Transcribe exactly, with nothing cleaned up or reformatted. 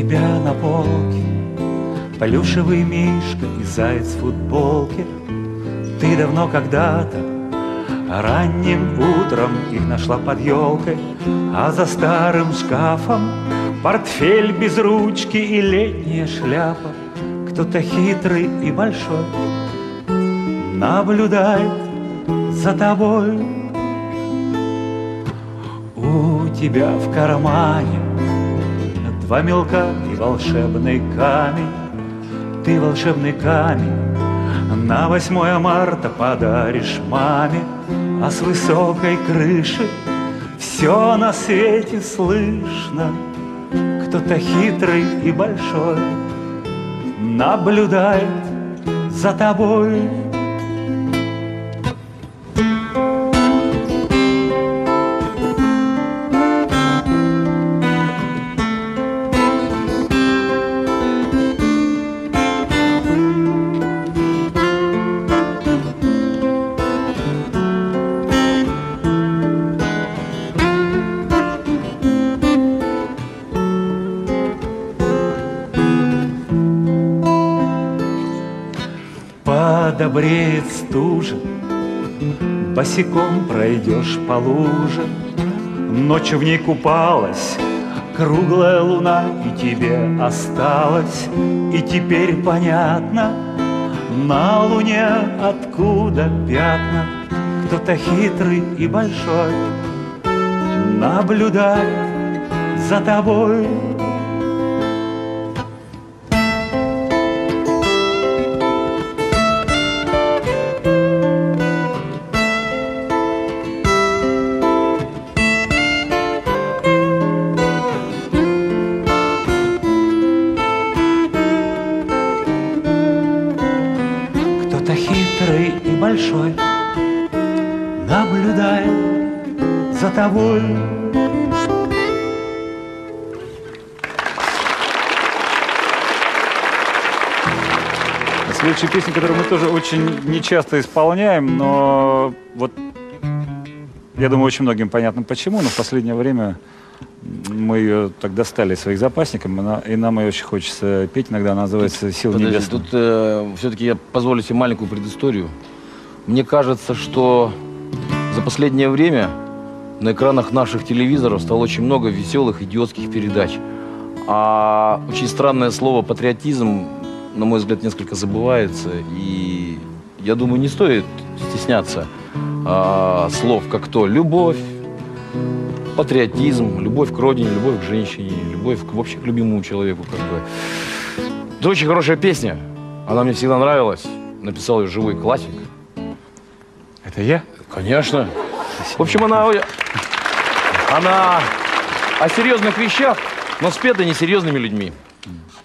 тебя на полке плюшевый мишка и заяц в футболке. Ты давно когда-то ранним утром их нашла под елкой, а за старым шкафом портфель без ручки и летняя шляпа. Кто-то хитрый и большой наблюдает за тобой. У тебя в кармане два мелка и волшебный камень. Ты волшебный камень на восьмое марта подаришь маме, а с высокой крыши все на свете слышно. Кто-то хитрый и большой наблюдает за тобой. Подобреет стужа, босиком пройдешь по луже. Ночью в ней купалась круглая луна, и тебе осталось. И теперь понятно, на луне откуда пятна. Кто-то хитрый и большой наблюдает за тобой. Кто-то хитрый и большой наблюдает за тобой. Следующая песня, которую мы тоже очень нечасто исполняем, но вот я думаю, очень многим понятно почему, но в последнее время мы ее так достали из своих запасников, и нам ее очень хочется петь иногда, она называется «Сила небесная». Тут э, все-таки я позволю себе маленькую предысторию. Мне кажется, что за последнее время на экранах наших телевизоров стало очень много веселых, идиотских передач. А очень странное слово «патриотизм», на мой взгляд, несколько забывается. И я думаю, не стоит стесняться а, слов, как то любовь, патриотизм, любовь к родине, любовь к женщине, любовь к, вообще к любимому человеку. Как бы. Это очень хорошая песня. Она мне всегда нравилась. Написал ее живой классик. Это я? Конечно. В общем, она, она о серьезных вещах, но спета несерьезными людьми.